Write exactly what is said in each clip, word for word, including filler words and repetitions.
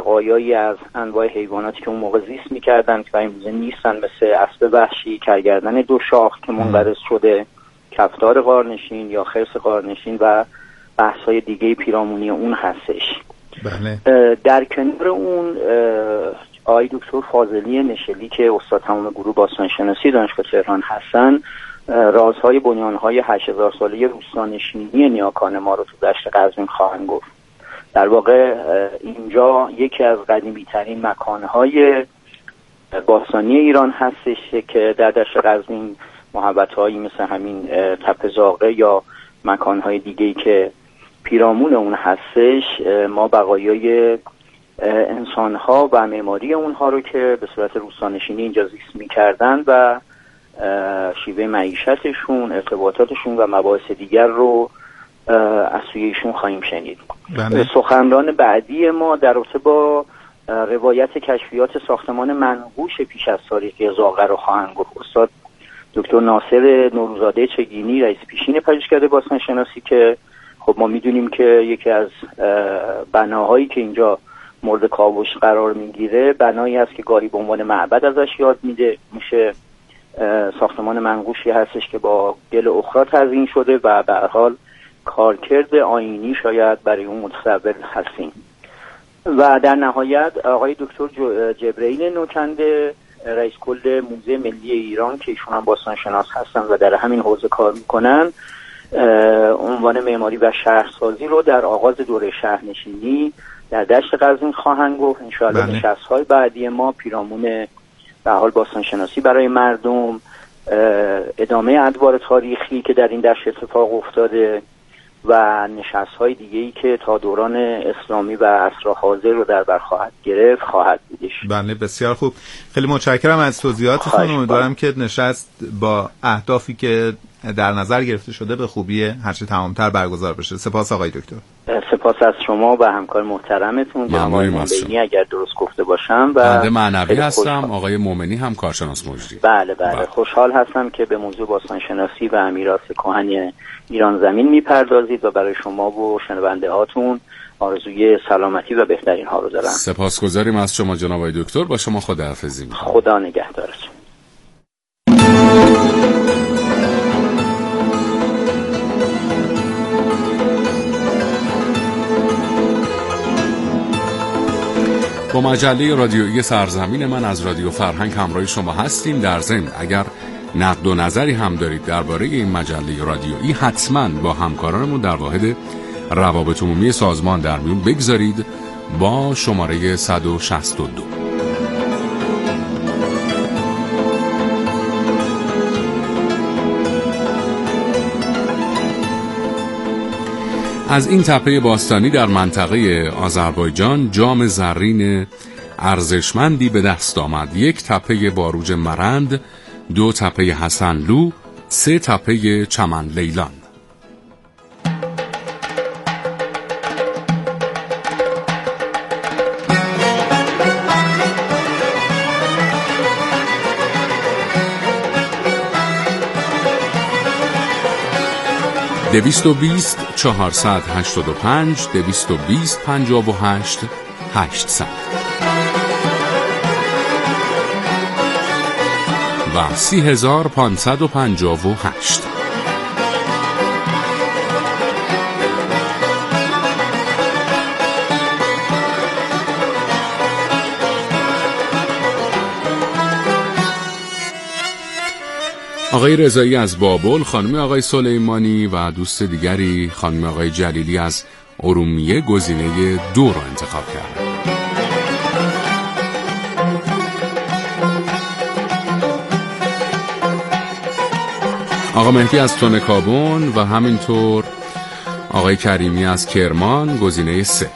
بقایایی از انواع حیواناتی که اون موقع زیست می‌کردن که امروزه نیستن، مثل اسب وحشی، کرگردن دو شاخ که منقرض شده، کفتار غارنشین یا خرس غارنشین و بحث‌های دیگه پیرامونی اون هستش. بله. در کنار اون آقای دکتر فاضلی نشلی که استاد تمام گروه باستانشناسی دانشگاه تهران هستن، رازهای بنیانهای هشت هزار ساله روستانشینی نیاکان ما رو تو دشت قزوین خواهند گفت. در واقع اینجا یکی از قدیمی ترین مکانهای باستانی ایران هستش که در دشت قزوین محوطه‌هایی مثل همین تپه زاغه یا مکانهای دیگه‌ای که پیرامون اون هستش، ما بقایای انسان‌ها و معماری اونها رو که به صورت روستانشینی اینجا زیست می‌کردن و شیوه معیشتشون، ارتباطاتشون و مباحث دیگر رو از سوی ایشون خواهیم شنید. بله. سخنران بعدی ما در رابطه با روایت کشفیات ساختمان منقوش پیش از تاریخ زاغه رو خواهند گفت استاد دکتر ناصر نوروزاده چگینی، رئیس پیشین پژوهشکده باستانشناسی، که خب ما میدونیم که یکی از بناهایی که اینجا مورد کاوش قرار میگیره بنایی هست که گاهی به عنوان معبد ازش یاد میده میشه. ساختمان منقوشی هستش که با گل اخرا تزیین شده و به هر حال کارکرد آیینی شاید برای اون متصور هستیم. و در نهایت آقای دکتر جبرئیل نوکنده، رئیس کل موزه ملی ایران که ایشون هم باستانشناس هستن و در همین حوزه کار میکنن، عنوان معماری و شهرسازی رو در آغاز دوره شهرنشینی در دشت قزوین خواهند گفت. انشاءالله نشست‌های بعدی ما پیرامون به حال باستانشناسی برای مردم، ادامه ادوار تاریخی که در این دشت اتفاق افتاده و نشست‌های دیگه‌ای که تا دوران اسلامی و عصر حاضر رو در بر خواهد گرفت خواهد بودش. بله بسیار خوب، خیلی متشکرم از توضیحاتتون. امیدوارم که نشست با اهدافی که در نظر گرفته شده به خوبی هرچه تمامتر برگزار بشه. سپاس آقای دکتر. سپاس از شما و همکار محترمتون جناب مومنی اگر درست گفته باشم. و بنده معنوی هستم، آقای مومنی هم کارشناس مجری. بله بله, بله. خوشحال هستم که به موضوع باستانشناسی و میراث کهن ایران زمین میپردازید و برای شما و شنونده هاتون آرزوی سلامتی و بهترین ها رو دارم. سپاسگزاریم از شما جناب آقای دکتر. با شما خداحافظی می‌کنم. خدا نگهدارتون. با مجله رادیویی سرزمین من از رادیو فرهنگ همراه شما هستیم. در ضمن اگر نقد و نظری هم دارید درباره این مجله رادیویی حتما با همکارانمون در واحد روابط عمومی سازمان در میون بگذارید با شماره صد و شصت و دو. از این تپه باستانی در منطقه آذربایجان جام زرین ارزشمندی به دست آمد. یک تپه باروج مرند، دو تپه حسنلو، سه تپه چمن لیلان. دویست و بیست چهارصد هشتاد و پنج دویست و بیست پنجاه و هشت هشتصد و سی هزار پانصد و پنجاه و هشت. آقای رضایی از بابل، خانم آقای سلیمانی و دوست دیگری خانم آقای جلیلی از ارومیه گزینه دو را انتخاب کردند. آقا مهدی از تونکابون و همینطور آقای کریمی از کرمان گزینه سه.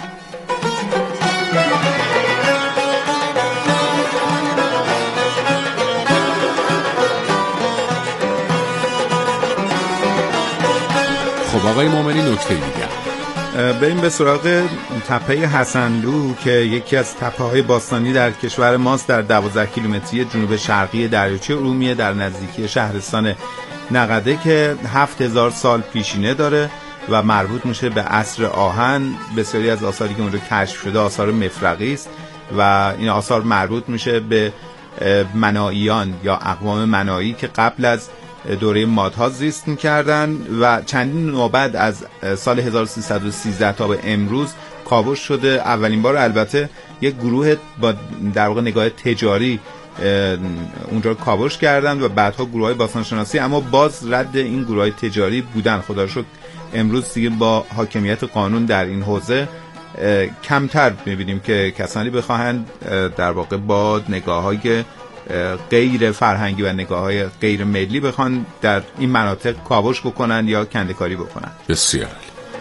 خب آقای مومنی نکته دیگر بریم به سراغ تپه حسنلو که یکی از تپه‌های باستانی در کشور ماست. در دوازده کیلومتری جنوب شرقی دریاچه ارومیه در نزدیکی شهرستان نقده که هفت هزار سال پیشینه داره و مربوط میشه به عصر آهن. بسیاری از آثاری که اونجا کشف شده آثار مفرغی است و این آثار مربوط میشه به منائیان یا اقوام منائی که قبل از دوره مادها زیست میکردن و چندین نوبت از سال هزار و سیصد و سیزده تا به امروز کاوش شده. اولین بار البته یک گروه با در واقع نگاه تجاری اونجا کاوش کردن و بعدها گروهای باستانشناسی، اما باز رد این گروهای تجاری بودن. خدا رو شکر امروز دیگه با حاکمیت قانون در این حوزه کمتر می‌بینیم که کسانی بخواهند در واقع با نگاه‌های غیر فرهنگی و نگاه‌های غیر ملی بخوان در این مناطق کاوش بکنن یا کنده‌کاری بکنن. بسیار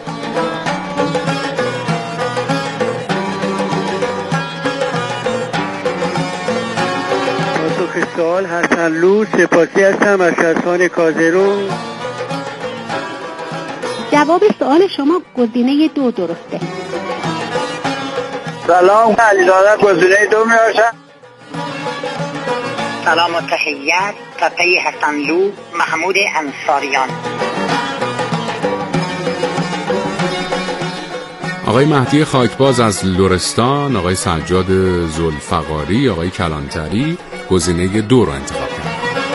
سوال حسن لو، سپاسی هستم از شهرستان کازرون. جواب سوال شما گزینه دو درسته. سلام، علیزاده گزینه دو میباشم. سلام و تحیت، تپه حسن لو، محمود انصاریان. آقای مهدی خاکباز از لرستان، آقای سجاد ذوالفقاری، آقای کلانتری گزینه دو رو انتخاب کرد.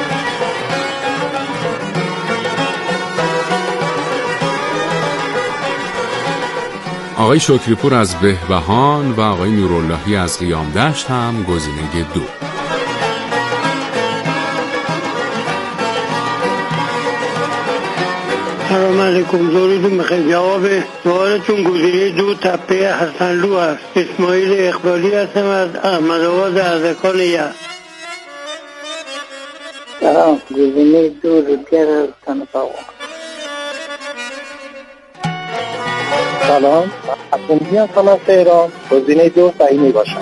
آقای شکریپور از بهبهان و آقای نوراللهی از قیام دشت هم گزینه دو. سلام علیکم، درودون بخیر. جواب سوالتون گزینه دو تپه حسن لو است. اسماعیل اقبالی هستم از احمدآباد اردکان یزد. سلام، گزینه دو روپیر از تنفاق. سلام، حسنی هستم از تهران. گزینه دو صحیح می باشد.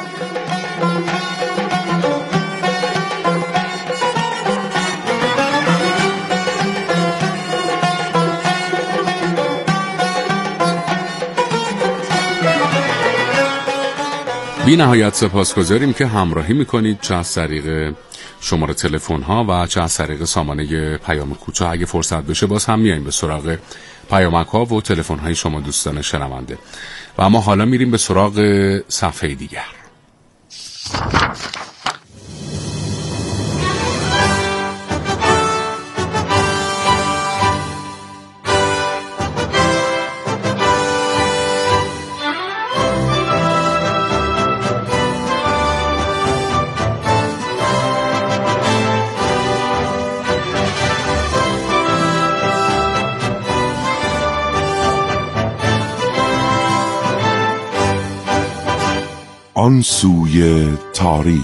بی نهایت سپاسگزاریم که همراهی میکنید، چه از طریق شماره تلفن ها و چه از طریق سامانه پیام کوتاه. اگه فرصت بشه باز هم میاییم به سراغ پیامک ها و تلفن های شما دوستان شنونده. و اما حالا میریم به سراغ صفحه دیگر. آن سوی تاریخ.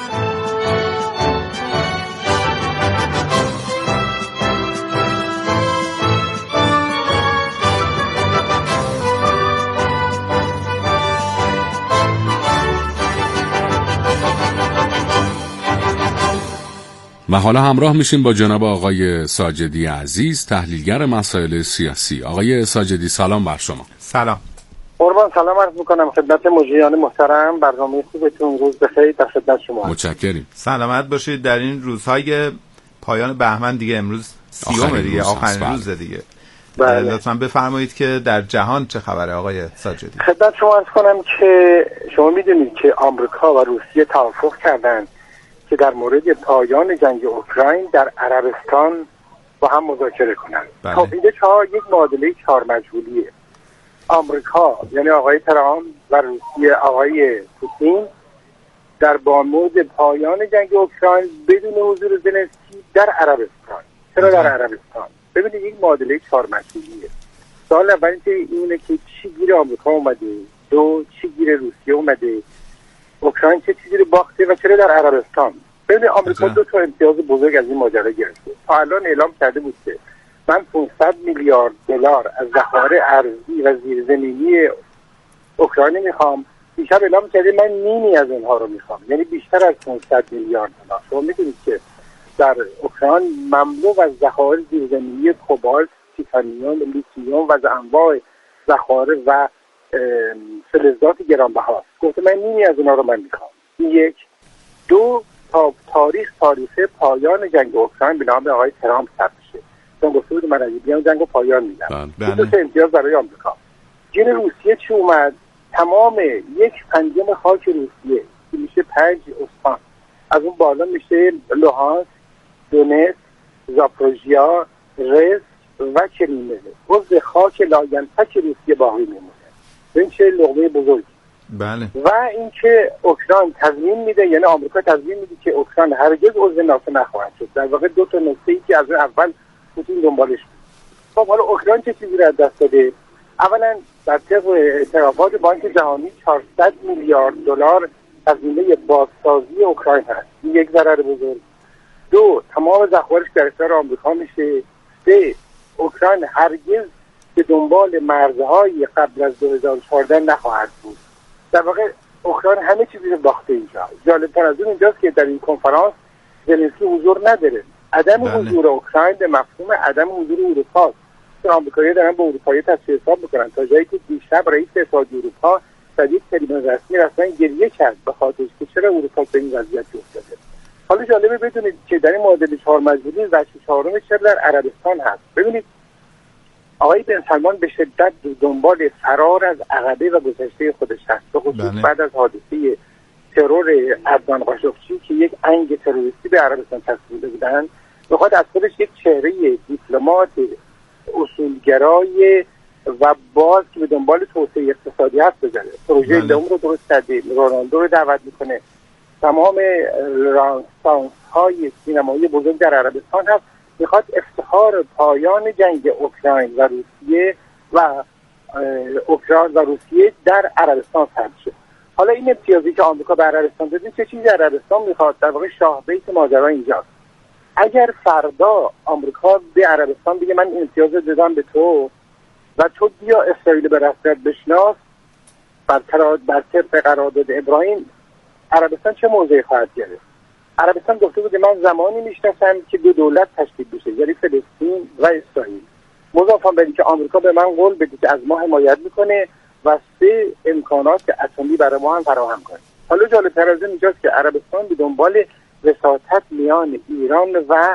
و حالا همراه میشیم با جناب آقای ساجدی عزیز، تحلیلگر مسائل سیاسی. آقای ساجدی سلام بر شما. سلام. قربان سلام عرض میکنم خدمت مجریان محترم. برنامه خوبتون، روز بخیر، در خدمت شما. متشکریم. سلامت باشید. در این روزهای پایان بهمن دیگه، امروز سیومه دیگه، آخرین روز دیگه. بله. لطفاً بفرمایید که در جهان چه خبره آقای ساجدی؟ خدمت شما عرض کنم که شما میدونید که آمریکا و روسیه توافق کردند که در مورد پایان جنگ اوکراین در عربستان با هم مذاکره کنند. بله. تا اینجا چهار یک معادله چهار مجهولیه. آمریکا یعنی آقای ترامپ و روسیه آقای پوتین در با مورد پایان جنگ اوکراین بدون حضور زلنسکی در عربستان. چرا در عربستان؟ ببینید این معادله چهار مجهولیه. سوال اول اینه که چی گیر آمریکا اومده، دو چی گیر روسیه اومده، اوکراین چه چیزی رو باخته و چرا در عربستان. ببینید آمریکا دو تا امتیاز بزرگ از این ماجرا گرفته. تا الان اعلام کرده بود که من پانصد میلیارد دلار از ذخایر ارضی و زیرزمینی اوکراین میخوام. دیشب اعلام کرده من نیمی از اونها رو میخوام، یعنی بیشتر از پانصد میلیارد دلار. شما میدونید که در اوکراین مملو از ذخایر زیرزمینی کوبالت، تیتانیوم، لیتیوم و انواع ذخایر و فلزات گرانبهاست. گفته من نیمی از اونها رو من میخوام. این یک. دو، تا تاریخ تاریخ پایان جنگ اوکراین به نام آقای ترامپ ثبت شد. عربستان گفته بود من اگه بیام جنگو پایان میدم. بله. دو تا امتیاز برای آمریکا. جن روسیه چی اومد؟ تمام یک پنجم خاک روسیه که میشه پنج استان، از اون بالا میشه لوهانسک، دونتسک، زاپوروژیا، رزک و کریمنه، عضو خاک لاینتک روسیه باقی میمونه. این چه لقمه بزرگی. بله. و اینکه اوکراین تضمین میده، یعنی آمریکا تضمین میده که اوکراین هرگز عضو ناتو نخواهد شد. در واقع دو تا نکته ای که از اول پوتین دنبالش بود. خب حالا اوکراین چه چیزی رو از دست داده؟ اولا در طبق اعترافات بانک جهانی چهارصد میلیارد دلار هزینه بازسازی اوکراین هست. این یک ضرر بزرگ. دو، تمام ذخایرش در اختیار آمریکا میشه. سه، اوکراین هرگز به دنبال مرزهای قبل از دو هزار و چهارده نخواهد بود. در واقع اوکراین همه چیزی رو باخته اینجا. جالب‌تر از اون اینجاست که در این کنفرانس زلنسکی حضور نداره. عدم بله. حضور اوکراین به مفهوم عدم حضور اروپا. آمریکایی‌ها دارن با اروپایی تصفیه حساب میکنن، تا جایی که دیشب رئیس اتحادیه اروپا در یک تلویزیون رسمی رسما گریه کرد به خاطر که چرا اروپا به این وضعیت افتاده. حالا جالبه بدونید که در این معادله چهار مجبوری وجه چهارم چرا در عربستان هست. ببینید آقای بن سلمان به شدت دنبال فرار از عقبه و گذشته خودش هست، به خصوص بله. بعد از حادثه ترور عدنان قاشقچی که یک انگ تروریستی به عربستان چسبیده بودن، میخواد از خودش یک چهره دیپلمات اصولگرای و باز که به دنبال توسعه اقتصادی هست بزنه. پروژه بله. لوم رو درست کرده، رونالدو رو دعوت میکنه، تمام رنسانس های سینمایی بزرگ در عربستان هست. میخواد افتخار پایان جنگ اوکراین و روسیه و اوکراین و روسیه در عربستان ثبت شد. حالا این امتیازی که آمریکا به عربستان داده چه چیزی عربستان میخواد؟ در واقع شاه بیت ماجرا اینجاست. اگر فردا آمریکا به عربستان بگه من این امتیاز دادم به تو و تو بیا اسرائیل به رسمیت بشناس بر بر طبق قرارداد ابراهیم، عربستان چه موضعی خواهد گرفت؟ عربستان گفته بود من زمانی میشناسم که دو دولت تشکیل بشه، یعنی فلسطین و اسرائیل، مضافاً به اینکه آمریکا به من قول بده که از ما حمایت میکنه و سه امکانات اتمی برای ما هم فراهم کنه. حالا جالب‌تر از این اینجاست که عربستان به دنبال وساطت میان ایران و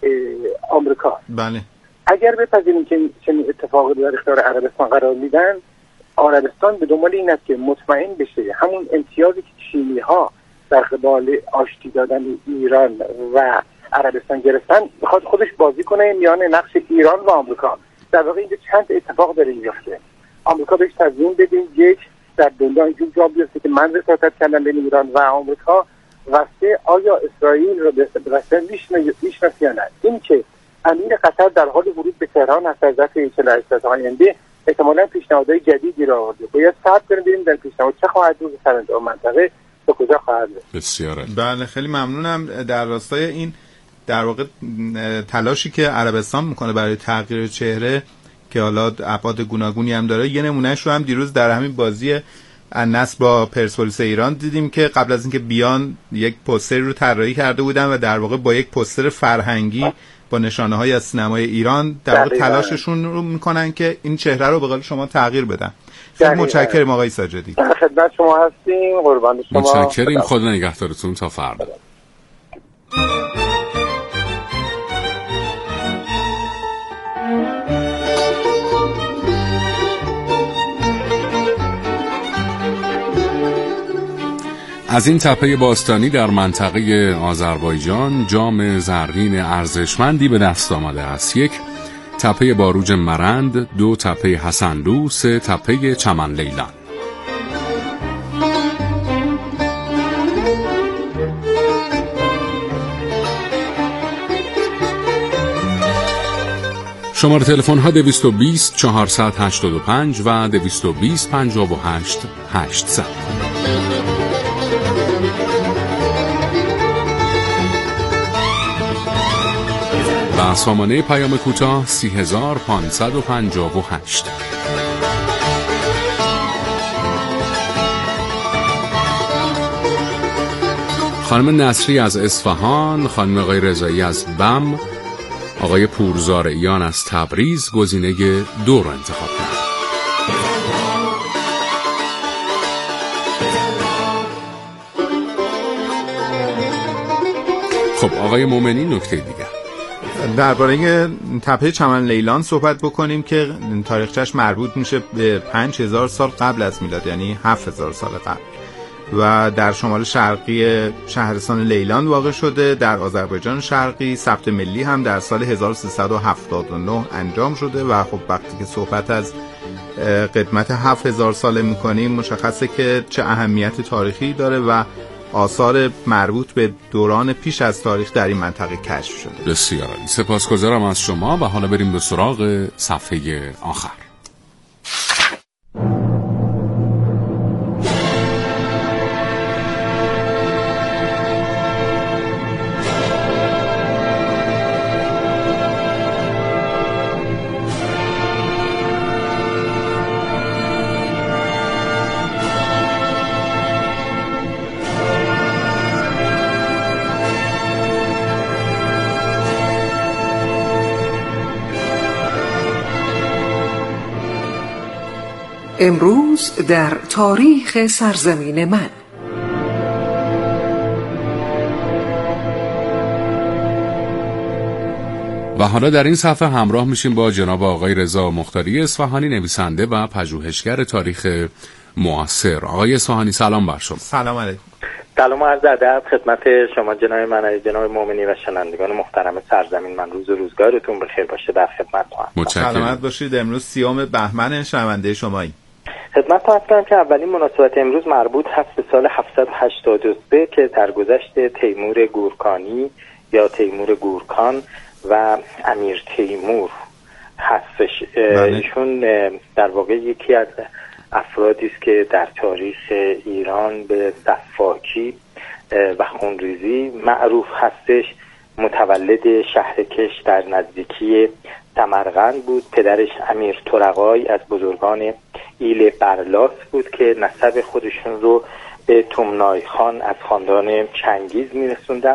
آمریکا. بله. اگر بپذیریم که چنین اتفاقی در اختیار عربستان قرار میدن، عربستان به دنبال این است که مطمئن بشه همون امتیازی که چینی‌ها در قبال آشتی دادن ایران و عربستان گرفتن، میخواد خودش بازی کنه میان نقش ایران و آمریکا. در واقع اینجا چند اتفاق داره میفته. آمریکا بهش تضمین بده یک، در دنیا اینجور جا بیفته که من وساطت کردم بین ایران و آمریکا، و سه، آیا اسرائیل رو به رسمیت میشناسه یا نه. این که امیر قطر در حال ورود به تهران هست از ظرف چهل و هشت ساعت آینده، احتمالاً پیشنهادهای جدیدی را آورده. باید صبر کنیم ببینیم در پیشنهاد چه خواهد بود، سرانجام منطقه به کجا خواهد رسید. بسیار بله، خیلی ممنونم. در راستای این در واقع تلاشی که عربستان میکنه برای تغییر چهره که حالا ابعاد گوناگونی هم داره، یه نمونهش رو هم دیروز در همین بازی النصر با پرسپولیس ایران دیدیم که قبل از اینکه بیان یک پوستری رو طراحی کرده بودن و در واقع با یک پوستر فرهنگی با نشانه‌های از سینمای ایران در واقع تلاششون رو میکنن که این چهره رو به قول شما تغییر بدن. خیلی متشکرم آقای ساجدی. خدمت شما هستیم، قربان شما. متشکریم، خدا نگهدارتون تا فردا. از این تپه باستانی در منطقه آذربایجان جام زرین ارزشمندی به دست آمده است. یک، تپه باروج مرند، دو، تپه حسنلو، سه، تپه چمن لیلان. شماره تلفن ها دویست و بیست چهارصد و هشتاد و پنج و دویست و بیست پنجاه و هشت هشتصد. و سامانه پیام کوتاه سی هزار پانصد و پنجاه و هشت. خانم نصری از اصفهان، خانم آقای رضایی از بم، آقای پورزارعیان از تبریز گزینه دو رو انتخاب کرد. خب آقای مومنی نکته دیگر. درباره تپه چمن لیلان صحبت بکنیم که تاریخچه‌اش مربوط میشه به پنج هزار سال قبل از میلاد، یعنی هفت هزار سال قبل، و در شمال شرقی شهرستان لیلان واقع شده. در آذربایجان شرقی ثبت ملی هم در سال هزار و سیصد و هفتاد و نه انجام شده و خب وقتی که صحبت از قدمت هفت هزار ساله میکنیم مشخصه که چه اهمیت تاریخی داره و آثار مربوط به دوران پیش از تاریخ در این منطقه کشف شده. بسیار عالی، سپاسگزارم از شما و حالا بریم به سراغ صفحه آخر. امروز در تاریخ سرزمین من. و حالا در این صفحه همراه میشیم با جناب آقای رضا مختاری اصفهانی، نویسنده و پژوهشگر تاریخ معاصر. آقای اصفهانی سلام بر شما. سلام علیکم. سلام و عرض ادب خدمت شما جناب من، جناب مومنی و شنوندگان محترم سرزمین من. روز و روزگارتون بخیر باشه. در خدمتتونم. متشکرم. سلامت باشید. امروز سیوم بهمن شنونده شماییم. خدمتتون عرض کنم که اولین مناسبت امروز مربوط هست به سال هفتصد و هشتاد و سه که در گذشت تیمور گورکانی یا تیمور گورکان و امیر تیمور هستش. ایشون در واقع یکی از افرادی است که در تاریخ ایران به سفاکی و خونریزی معروف هستش. متولد شهر کش در نزدیکی سمرقند بود. پدرش امیر ترقای از بزرگان ایل برلاس بود که نسب خودشون رو به تومنای خان از خاندان چنگیز میرسوندن.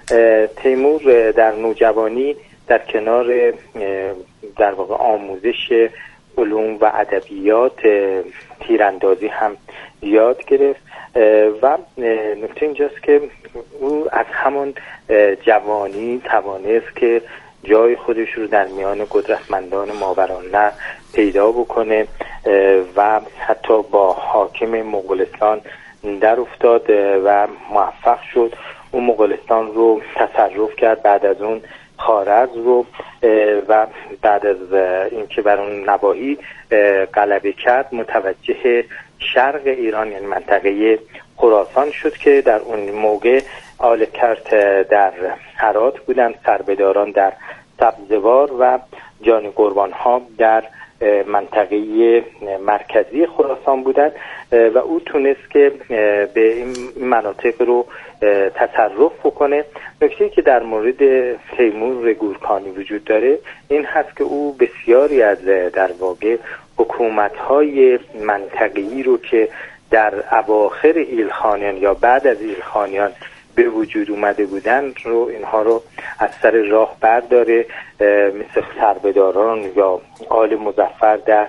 تیمور در نوجوانی در کنار در واقع آموزش علوم و ادبیات تیراندازی هم یاد گرفت و نکته اینجاست که او از همون جوانی توانست که جای خودش رو در میان قدرتمندان ماورالنهر پیدا بکنه و حتی با حاکم مغولستان در افتاد و موفق شد. اون مغولستان رو تصرف کرد، بعد از اون خوارزم رو و بعد از اینکه بر اون نواحی غلبه کرد متوجه شرق ایران یعنی منطقه خراسان شد که در اون موقع آل کرت در هرات بودند، سربداران در سبزوار و جان قربان ها در منطقه مرکزی خراسان بودند و او تونست که به این مناطق رو تصرف بکنه. نکته که در مورد تیمور گورکانی وجود داره این هست که او بسیاری از در واقع حکومت‌های منطقه‌ای رو که در اواخر ایلخانیان یا بعد از ایلخانیان به وجود اومده بودن رو اینها رو از سر راه برداره، مثل سربداران یا آل مظفر در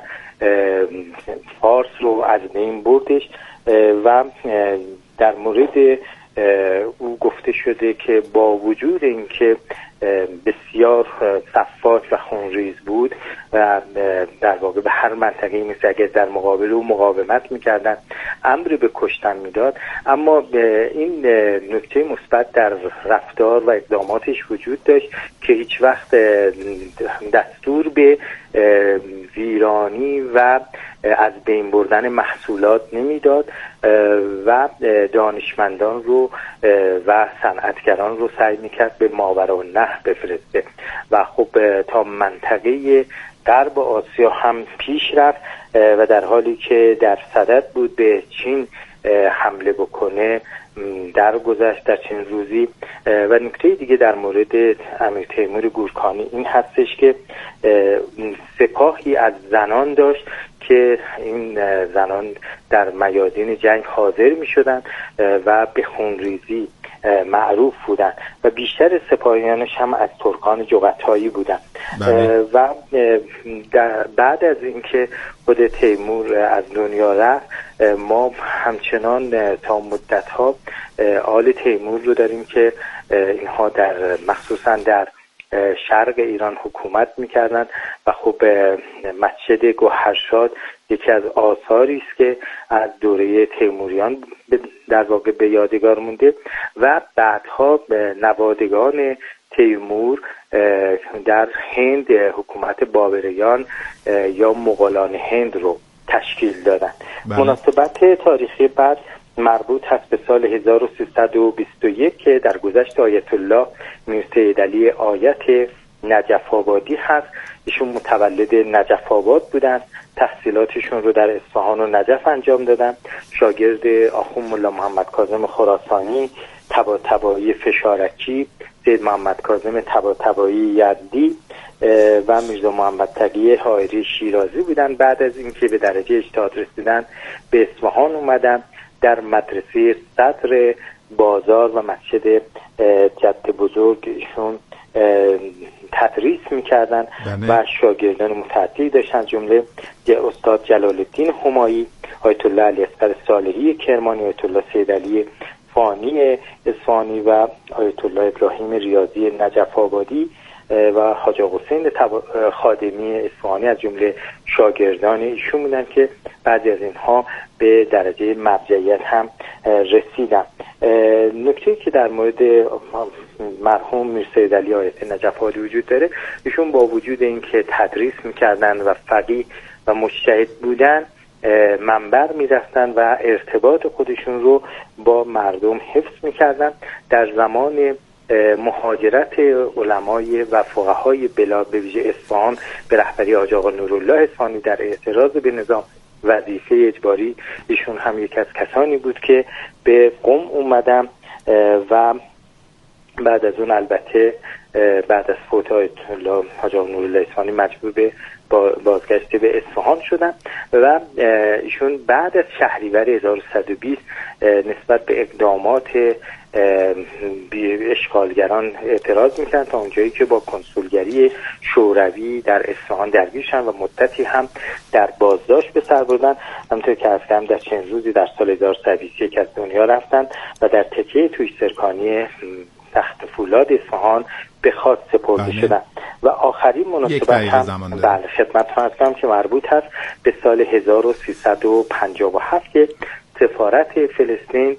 فارس رو از بین بردش و در مورد او گفته شده که با وجود اینکه بسیار صفاک و خونریز بود و در واقع به هر منطقه‌ای مثل اگر در مقابل او مقاومت میکردن امر به کشتن میداد، اما این نکته مثبت در رفتار و اقداماتش وجود داشت که هیچ وقت دستور به ویرانی و از بین بردن محصولات نمیداد و دانشمندان رو و صنعتگران رو سعی میکرد به ماوراءالنهر بفرسته و خب تا منطقه غرب آسیا هم پیش رفت و در حالی که در صدد بود به چین حمله بکنه در گذشت در چند روزی. و نکته دیگه در مورد امیر تیمور گورکانی این هستش که سپاهی از زنان داشت که این زنان در میادین جنگ حاضر می شدن و به خونریزی معروف بودن و بیشتر سپاهیانش هم از ترکان جغتایی بودن. و در بعد از اینکه خود تیمور از دنیا رفت ما همچنان تا مدت‌ها آل تیمور رو داریم که اینها در مخصوصا در شرق ایران حکومت میکردن و خب مسجد گوهرشاد یکی از آثاری است که از دوره تیموریان در واقع به یادگار مونده و بعدها نوادگان تیمور در هند حکومت بابریان یا مغولان هند رو تشکیل دادن. بله. مناسبت تاریخی بعد مربوط هست به سال هزار و سیصد و بیست و یک که در گذشت آیت الله میر سید علی آیت نجف آبادی هست. ایشون متولد نجف آباد بودن، تحصیلاتشون رو در اصفهان و نجف انجام دادن، شاگرد آخوند ملا محمد کاظم خراسانی، طباطبایی فشارکی، سید محمد کاظم طباطبایی یزدی و میرزا محمد تقی حائری شیرازی بودن. بعد از اینکه به درجه اجتهاد رسیدن به اصفهان اومدن، در مدرسه صدر بازار و مسجد جد بزرگ ایشون تدریس میکردن و شاگردان متعددی داشتن، جمله استاد جلال الدین همایی، آیت الله علی اصغر صالحی کرمانی، آیت الله سید علی فانی اصفهانی و آیت الله ابراهیم ریاضی نجف آبادی و حاج آقا حسین خادمی اصفهانی از جمله شاگردان ایشون بودن که بعضی از اینها به درجه مرجعیت هم رسیدن. نکته‌ای که در مورد مرحوم میر سید علی آیت نجف آبادی وجود داره، ایشون با وجود اینکه تدریس میکردن و فقیه و مجتهد بودن، منبر میرفتن و ارتباط خودشون رو با مردم حفظ میکردن. در زمان مهاجرت علمای و فقهای بلاد به ویژه اصفهان به رهبری حاج آقا نورالله اصفهانی در اعتراض به نظام وظیفه اجباری، ایشون هم یک از کسانی بود که به قم اومدن و بعد از اون البته بعد از فوت آیت الله حاج آقا نورالله اصفهانی مجبور به بازگشت به اصفهان شدن و ایشون بعد از شهریور هزار و صد و بیست نسبت به اقدامات اشغالگران اعتراض میکنن تا اونجایی که با کنسولگری شوروی در اصفهان درگیر شدن و مدتی هم در بازداشت به سر بردن. همونطور که گفتم در چند روزی در سال هزار و سیصد و بیست و یک از دنیا رفتن و در تکیه توی سرکانی تخت فولاد اصفهان به خاک سپرده شدن. و آخرین مناسبت هم بله خدمتتون هستم که مربوط هست به سال هزار و سیصد و پنجاه و هفت که سفارت فلسطین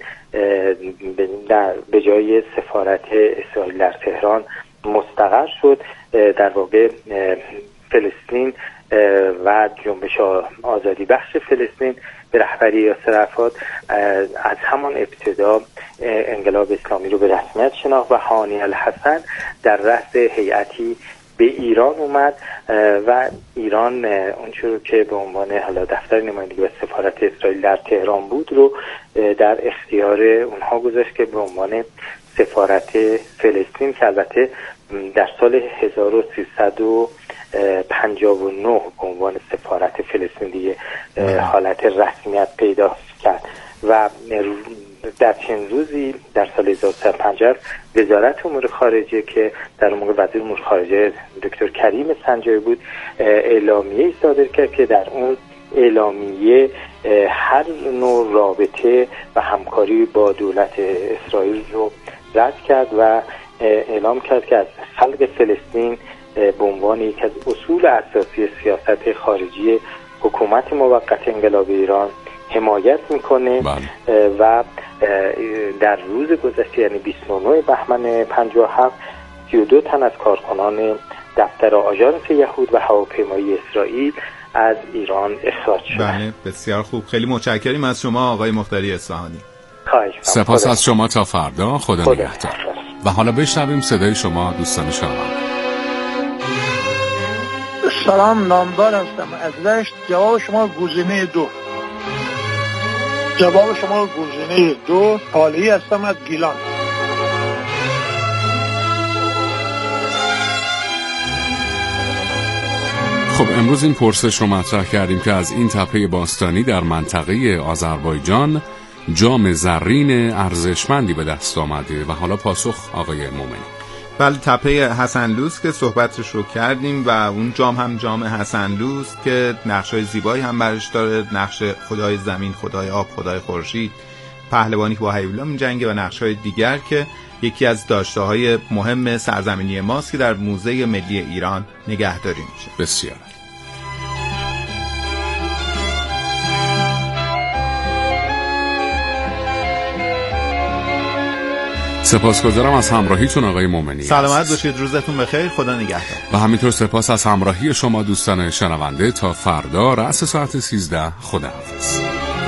در به جای سفارت اسرائیل در تهران مستقر شد. در واقع فلسطین و جنبش آزادی بخش فلسطین به رهبری یاسر عرفات از همان ابتدا انقلاب اسلامی رو به رسمیت شناخت و هانی الحسن در رأس هیئتی به ایران اومد و ایران اونچه که به عنوان حالا دفتر نمایندگی و سفارت اسرائیل در تهران بود رو در اختیار اونها گذاشت که به عنوان سفارت فلسطین که البته در سال هزار و سیصد و پنجاه و نه به عنوان سفارت فلسطین دیگه حالت رسمیت پیدا کرد و در چند روزی در سال هزار و سیصد و پنجاه وزارت امور خارجه که در اون موقع وزیر امور خارجه دکتر کریم سنجاری بود اعلامیه صادر کرد که در اون اعلامیه هر نوع رابطه و همکاری با دولت اسرائیل رو رد کرد و اعلام کرد که از خلق فلسطین به عنوان یک از اصول اساسی سیاست خارجی حکومت موقت انقلاب ایران حمایت میکنه. بله. و در روز گذشته یعنی بیست و نه بهمن پنجاه و هفت سی و دو تن از کارکنان دفتر آژانس یهود و هواپیمایی اسرائیل از ایران اخراج شدند. بله بسیار خوب، خیلی متشکریم از شما آقای مختاری اصفهانی. خواهش می‌کنم. سپاس از شما، تا فردا، خدا, خدا نگهدار. و حالا بشنویم صدای شما دوستان شما. سلام، نامدار هستم از رشت. جواب شما گزینه دو. جواب شما گزینه دو. حالی هستم از گیلان. خب امروز این پرسش رو مطرح کردیم که از این تپه باستانی در منطقه آذربایجان جام زرین ارزشمندی به دست آمده و حالا پاسخ آقای مومنی. بله، تپه حسنلوس که صحبتش رو کردیم و اون جام هم جام حسنلوس که نقشای زیبایی هم برش داره، نقش خدای زمین، خدای آب، خدای خورشید، پهلوانی با هیولا می‌جنگه و نقش‌های دیگر که یکی از داشته‌های مهم سرزمینی ماست که در موزه ملی ایران نگهداری میشه. بسیار سپاسگزارم از همراهیتون آقای مومنی. سلامت باشید، روزتون بخیر، خدا نگهدار. و همینطور سپاس از همراهی شما دوستان شنونده. تا فردا رأس ساعت سیزده، خداحافظ.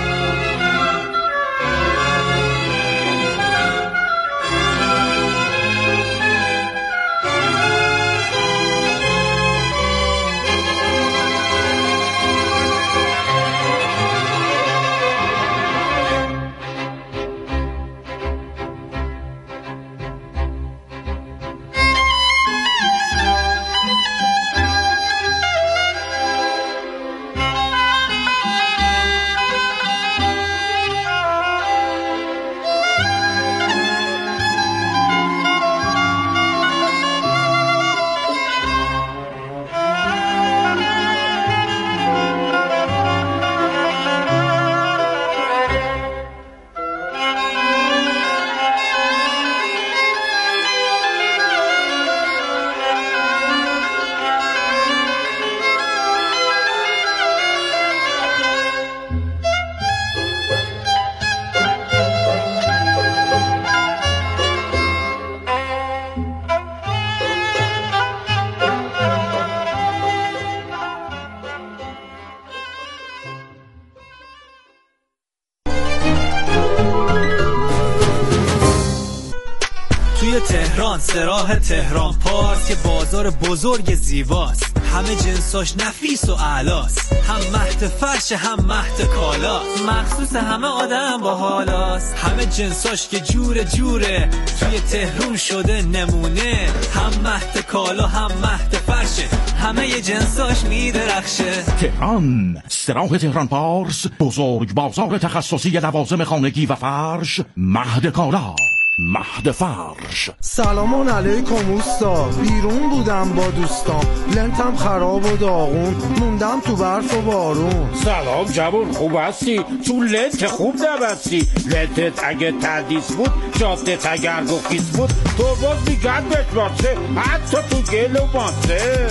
تهران سراح تهران پارس که بازار بزرگ زیباست، همه جنساش نفیس و اعلاست، هم مهد فرش هم مهد کالاست، مخصوص همه آدم با حالاست، همه جنساش که جور جوره توی تهران شده نمونه، هم مهد کالا هم مهد فرشه، همه جنساش میدرخشه. تهران سراح تهران پارس، بزرگ بازار تخصصی لوازم خانگی و فرش، مهد کالا مهد فرش. سلام علیکم اوستا، بیرون بودم با دوستام، لنتم خراب و داغون، موندم تو برف و بارون. سلام جوون، خوب هستی؟ تو لنت خوب نبستی، لنتت اگه تدیس بود، جادت اگر گفیس بود، تو باز میگن بشماسه، حتی تو گل و ماسه.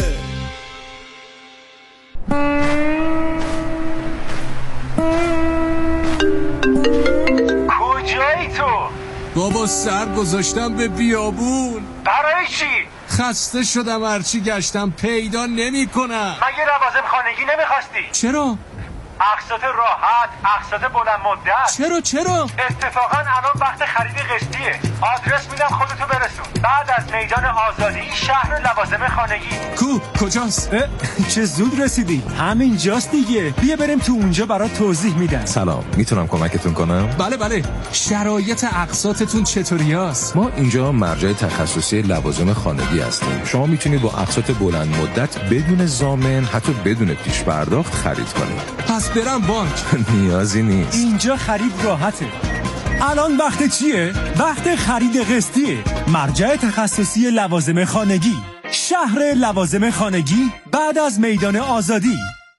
کجایی تو؟ بابا سر گذاشتم به بیابون. برای چی؟ خسته شدم، هرچی گشتم پیدا نمی کنم. مگه لوازم خانگی نمیخواستی؟ چرا؟ اقساط راحت، اقساط بلند مدت. چرا چرا؟ اتفاقا الان وقت خرید قسطیه. آدرس میدم خودتو برسون. بعد از میدان آزادی، شهر لوازم خانگی. کو کجاست؟ چه زود رسیدی؟ همین جاست دیگه. بیا بریم تو اونجا برات توضیح میدم. سلام، میتونم کمکتون کنم؟ بله بله. شرایط اقساطتون چطوریاست؟ ما اینجا مرجع تخصصی لوازم خانگی هستیم. شما میتونید با اقساط بلند مدت بدون ضامن، حتی بدون پیش پرداخت خرید کنید. پس برم بانک؟ نیازی نیست. اینجا خرید راحته. الان وقت چیه؟ وقت خرید قسطیه. مرجع تخصصی لوازم خانگی، شهر لوازم خانگی، بعد از میدان آزادی.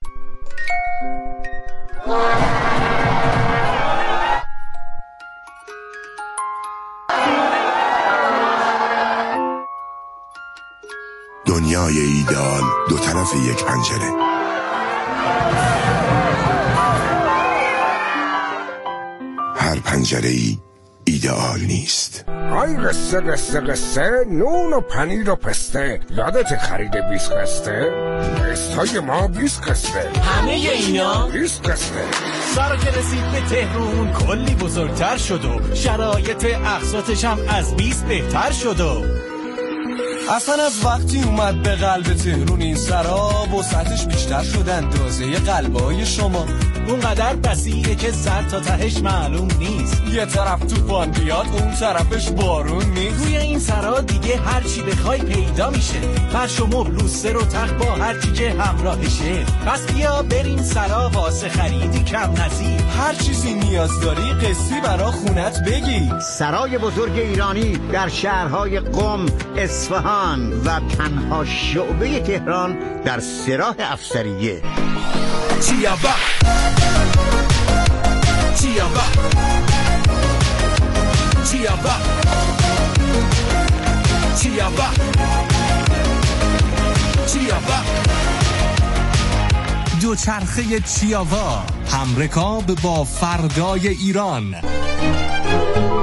دنیای ایدئال دو طرف یک پنجره. هر پنجره ای ایدئال نیست. های قصه قصه قصه، نون و پنیر و پسته، یادت خرید بیست قسطه؟ قسطای ما بیست قسطه، همه اینا بیست قسطه. سارا که رسید به تهرون کلی بزرگتر شد و شرایط اقساطش هم از بیست بهتر شد و اصلا از وقتی اومد به قلب تهرون این سرا وسعتش بیشتر شد اندازه قلبای شما، اونقدر بسیعه که سر تا تهش معلوم نیست، یه طرف طوفان بیاد اون طرفش بارون نیست، روی این سرا دیگه هر چی بخوای پیدا میشه، فرش و مبل و سر و تخت با هر چی که همراهشه، پس بیا بریم سرا واسه خریدی کم نظیر، هر چیزی نیاز داری قسطی برا خونت بگی. سرای بزرگ ایرانی در شهرهای قم، اصفهان و تنها شعبه تهران در سراح افسریه. چیابا چیابا چیاوا چیاوا چیاوا دوچرخه چیاوا، همرکاب با فردای ایران.